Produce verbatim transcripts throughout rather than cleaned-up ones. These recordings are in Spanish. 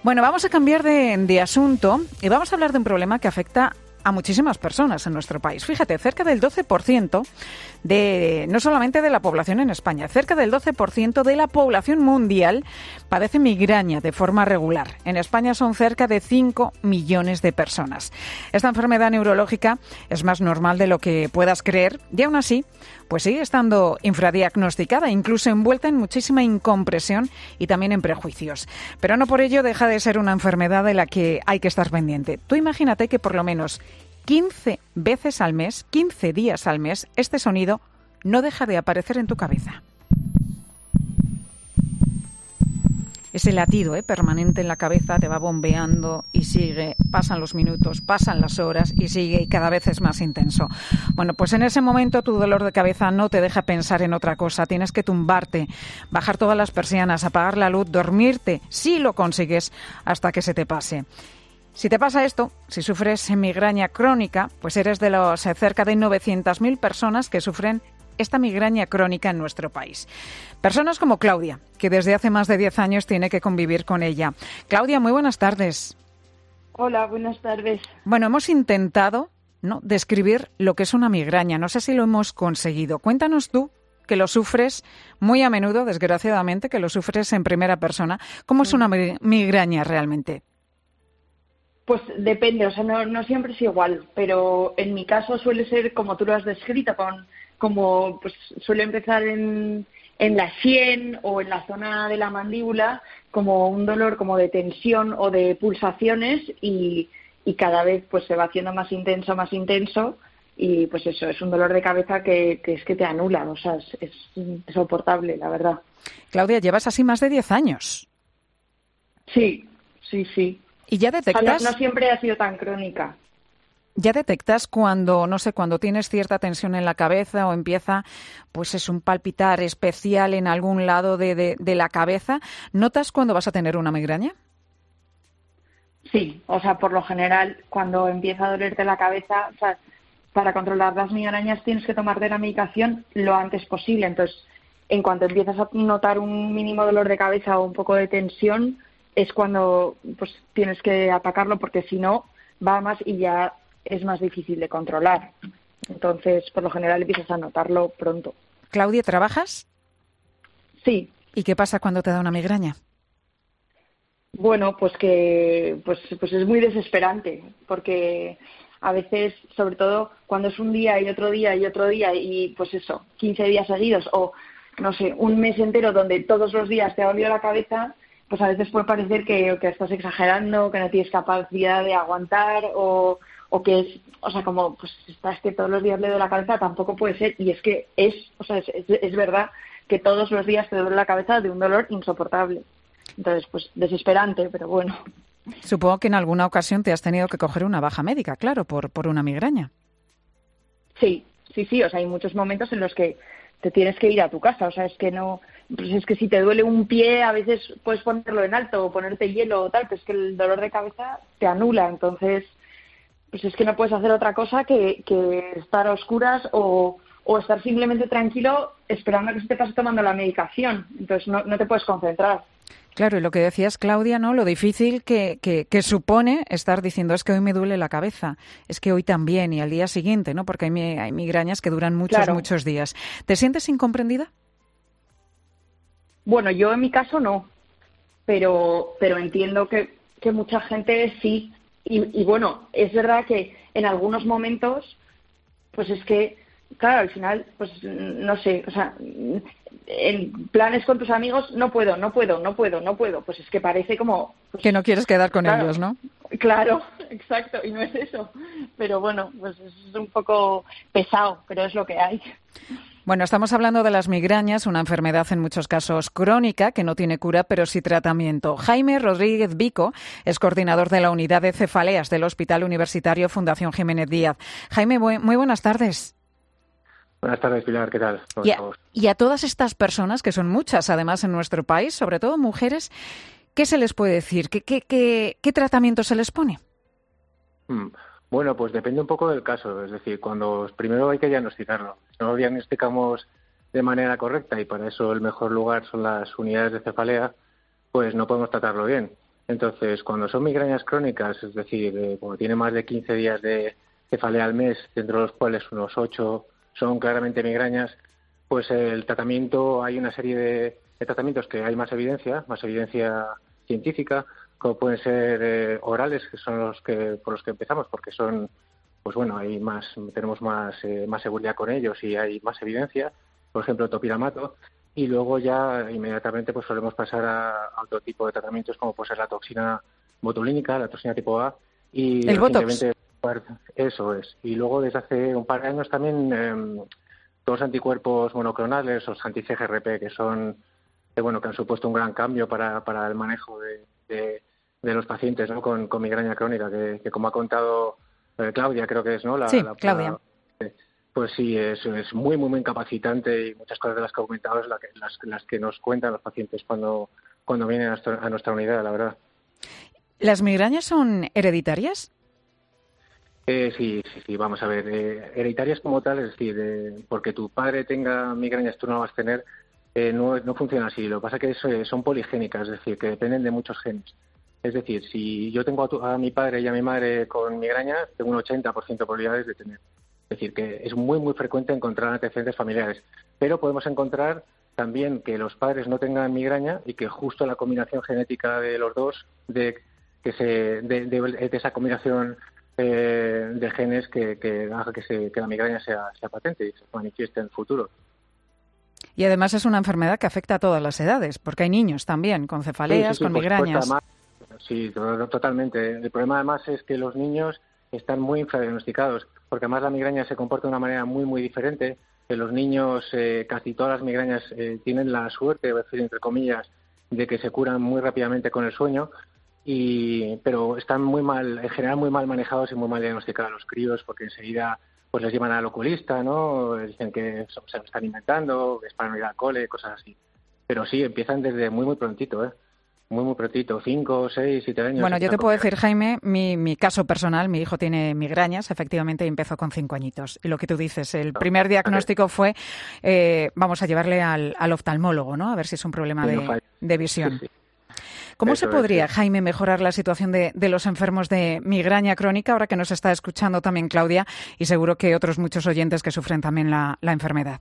Bueno, vamos a cambiar de, de asunto y vamos a hablar de un problema que afecta a muchísimas personas en nuestro país. Fíjate, cerca del doce por ciento de, no solamente de la población en España, cerca del doce por ciento de la población mundial padece migraña de forma regular. En España son cerca de cinco millones de personas. Esta enfermedad neurológica es más normal de lo que puedas creer y aún así, pues sigue estando infradiagnosticada, incluso envuelta en muchísima incompresión y también en prejuicios. Pero no por ello deja de ser una enfermedad de la que hay que estar pendiente. Tú imagínate que por lo menos quince veces al mes, quince días al mes, este sonido no deja de aparecer en tu cabeza. Ese latido ¿eh? permanente en la cabeza te va bombeando y sigue, pasan los minutos, pasan las horas y sigue y cada vez es más intenso. Bueno, pues en ese momento tu dolor de cabeza no te deja pensar en otra cosa. Tienes que tumbarte, bajar todas las persianas, apagar la luz, dormirte, si lo consigues, hasta que se te pase. Si te pasa esto, si sufres migraña crónica, pues eres de los cerca de novecientas mil personas que sufren esta migraña crónica en nuestro país. Personas como Claudia, que desde hace más de diez años tiene que convivir con ella. Claudia, muy buenas tardes. Hola, buenas tardes. Bueno, hemos intentado, ¿no?, describir lo que es una migraña. No sé si lo hemos conseguido. Cuéntanos tú, que lo sufres muy a menudo, desgraciadamente, que lo sufres en primera persona. ¿Cómo es una migraña realmente? Pues depende, o sea, no, no siempre es igual, pero en mi caso suele ser como tú lo has descrito, con como pues suele empezar en, en la sien o en la zona de la mandíbula, como un dolor como de tensión o de pulsaciones y, y cada vez pues se va haciendo más intenso, más intenso y pues eso, es un dolor de cabeza que, que es que te anula, o sea, es, es insoportable, la verdad. Claudia, llevas así más de diez años. Sí, sí, sí. ¿Y ya detectas? O sea, no, no siempre ha sido tan crónica. ¿Ya detectas cuando, no sé, cuando tienes cierta tensión en la cabeza o empieza, pues es un palpitar especial en algún lado de, de, de la cabeza? ¿Notas cuando vas a tener una migraña? Sí, o sea, por lo general, cuando empieza a dolerte la cabeza, o sea, para controlar las migrañas tienes que tomarte la medicación lo antes posible. Entonces, en cuanto empiezas a notar un mínimo dolor de cabeza o un poco de tensión, es cuando pues tienes que atacarlo, porque si no, va más y ya es más difícil de controlar. Entonces, por lo general, empiezas a notarlo pronto. Claudia, ¿trabajas? Sí. ¿Y qué pasa cuando te da una migraña? Bueno, pues que pues, pues es muy desesperante, porque a veces, sobre todo cuando es un día y otro día y otro día y pues eso, quince días seguidos o, no sé, un mes entero donde todos los días te ha dolido la cabeza, pues a veces puede parecer que, que estás exagerando, que no tienes capacidad de aguantar o, o que es, o sea, como, pues estás que todos los días le duele la cabeza, tampoco puede ser. Y es que es, o sea, es, es, es verdad que todos los días te duele la cabeza de un dolor insoportable. Entonces, pues desesperante, pero bueno. Supongo que en alguna ocasión te has tenido que coger una baja médica, claro, por, por una migraña. Sí, sí, sí, o sea, hay muchos momentos en los que te tienes que ir a tu casa, o sea, es que no, pues es que si te duele un pie, a veces puedes ponerlo en alto o ponerte hielo o tal, pero es que el dolor de cabeza te anula, entonces, pues es que no puedes hacer otra cosa que, que estar a oscuras o, o estar simplemente tranquilo esperando a que se te pase tomando la medicación, entonces no, no te puedes concentrar. Claro, y lo que decías, Claudia, ¿no? Lo difícil que, que, que supone estar diciendo es que hoy me duele la cabeza, es que hoy también y al día siguiente, ¿no? Porque hay, hay migrañas que duran muchos, claro. muchos días. ¿Te sientes incomprendida? Bueno, yo en mi caso no, pero, pero entiendo que, que mucha gente sí. Y, y bueno, es verdad que en algunos momentos, pues es que, claro, al final, pues no sé, o sea, en planes con tus amigos no puedo, no puedo, no puedo, no puedo. Pues es que parece como... Pues, que no quieres quedar con claro, ellos, ¿no? Claro, exacto, y no es eso. Pero bueno, pues es un poco pesado, pero es lo que hay. Bueno, estamos hablando de las migrañas, una enfermedad en muchos casos crónica que no tiene cura, pero sí tratamiento. Jaime Rodríguez Vico es coordinador de la unidad de cefaleas del Hospital Universitario Fundación Jiménez Díaz. Jaime, muy buenas tardes. Buenas tardes, Pilar, ¿qué tal? Y a, y a todas estas personas, que son muchas además en nuestro país, sobre todo mujeres, ¿qué se les puede decir? ¿Qué, qué, qué, qué tratamiento se les pone? Hmm. Bueno, pues depende un poco del caso. Es decir, cuando primero hay que diagnosticarlo. Si no lo diagnosticamos de manera correcta, y para eso el mejor lugar son las unidades de cefalea, pues no podemos tratarlo bien. Entonces, cuando son migrañas crónicas, es decir, eh, cuando tiene más de quince días de cefalea al mes, dentro de los cuales unos ocho son claramente migrañas, pues el tratamiento, hay una serie de, de tratamientos que hay más evidencia, más evidencia científica, como pueden ser eh, orales, que son los que por los que empezamos, porque son, pues bueno, hay más, tenemos más eh, más seguridad con ellos y hay más evidencia, por ejemplo, topiramato, y luego ya inmediatamente pues solemos pasar a, a otro tipo de tratamientos, como puede ser la toxina botulínica, la toxina tipo A, y el Botox. Eso es. Y luego desde hace un par de años también eh, los anticuerpos monoclonales, los anti-C G R P, que son, eh, bueno, que han supuesto un gran cambio para, para el manejo de, de, de los pacientes, ¿no? Con, con migraña crónica, que, que como ha contado eh, Claudia, creo que es, ¿no? La, sí, la, Claudia. La, pues sí, es, es muy, muy, muy incapacitante, y muchas cosas de las que ha comentado es la que, las, las que nos cuentan los pacientes cuando, cuando vienen a nuestra, a nuestra unidad, la verdad. ¿Las migrañas son hereditarias? Eh, sí, sí, sí, vamos a ver. Eh, hereditarias como tal, es decir, eh, porque tu padre tenga migrañas, tú no vas a tener, eh, no, no funciona así. Lo que pasa es que eso, eh, son poligénicas, es decir, que dependen de muchos genes. Es decir, si yo tengo a, tu, a mi padre y a mi madre con migrañas, tengo un ochenta por ciento de probabilidades de tener. Es decir, que es muy, muy frecuente encontrar antecedentes familiares. Pero podemos encontrar también que los padres no tengan migraña y que justo la combinación genética de los dos, de que se de, de, de esa combinación eh, de genes que, que haga que, se, que la migraña sea, sea patente y se manifieste en el futuro. Y además es una enfermedad que afecta a todas las edades, porque hay niños también con cefaleas, sí, sí, sí, con migrañas. Además, sí, totalmente. El problema además es que los niños están muy infradiagnosticados, porque además la migraña se comporta de una manera muy, muy diferente. Que los niños, eh, casi todas las migrañas eh, tienen la suerte, voy a decir entre comillas, de que se curan muy rápidamente con el sueño, y pero están muy mal, en general muy mal manejados y muy mal diagnosticados los críos, porque enseguida pues les llevan al oculista, ¿no? Dicen que se lo están inventando, que es para no ir al cole, cosas así. Pero sí, empiezan desde muy, muy prontito, ¿eh? Muy, muy prontito, cinco, seis, siete años. Bueno, yo te puedo decir, Jaime, mi, mi caso personal, mi hijo tiene migrañas, efectivamente, y empezó con cinco añitos. Y lo que tú dices, el primer diagnóstico fue, eh, vamos a llevarle al, al oftalmólogo, ¿no? A ver si es un problema de, de visión. Sí, sí. ¿Cómo Eso se podría, es, sí. Jaime, mejorar la situación de, de los enfermos de migraña crónica, ahora que nos está escuchando también Claudia, y seguro que otros muchos oyentes que sufren también la, la enfermedad?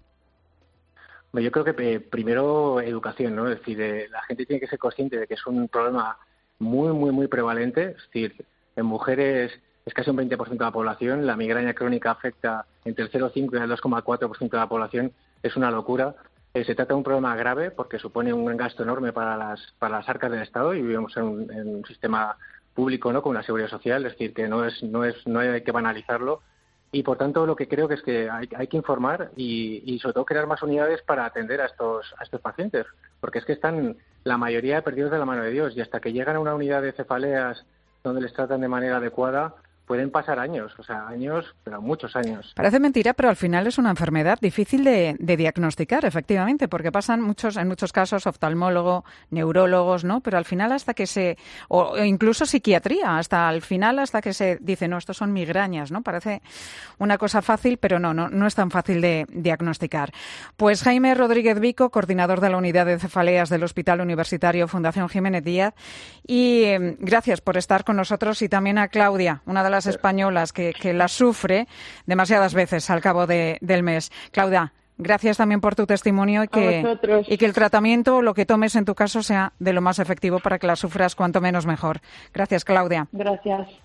Yo creo que eh, primero educación, ¿no? Es decir, eh, la gente tiene que ser consciente de que es un problema muy, muy, muy prevalente. Es decir, en mujeres es casi un veinte por ciento de la población. La migraña crónica afecta entre el cero coma cinco y el dos coma cuatro por ciento de la población. Es una locura. Eh, se trata de un problema grave porque supone un gasto enorme para las para las arcas del Estado, y vivimos en un, en un sistema público, ¿no? Con una seguridad social. Es decir, que no es no es no hay que banalizarlo. Y, por tanto, lo que creo que es que hay, hay que informar y, y, sobre todo, crear más unidades para atender a estos a estos pacientes. Porque es que están la mayoría perdidos de la mano de Dios. Y hasta que llegan a una unidad de cefaleas donde les tratan de manera adecuada, pueden pasar años, o sea, años, pero muchos años. Parece mentira, pero al final es una enfermedad difícil de, de diagnosticar, efectivamente, porque pasan muchos, en muchos casos, oftalmólogo, neurólogos, ¿no? Pero al final hasta que se, o incluso psiquiatría, hasta al final hasta que se dice, no, estos son migrañas, ¿no? Parece una cosa fácil, pero no, no, no es tan fácil de diagnosticar. Pues Jaime Rodríguez Vico, coordinador de la Unidad de Cefaleas del Hospital Universitario Fundación Jiménez Díaz, y eh, gracias por estar con nosotros, y también a Claudia, una de las las españolas que, que las sufre demasiadas veces al cabo de, del mes. Claudia, gracias también por tu testimonio y que, y que el tratamiento, lo que tomes en tu caso, sea de lo más efectivo para que la sufras cuanto menos mejor. Gracias, Claudia. Gracias.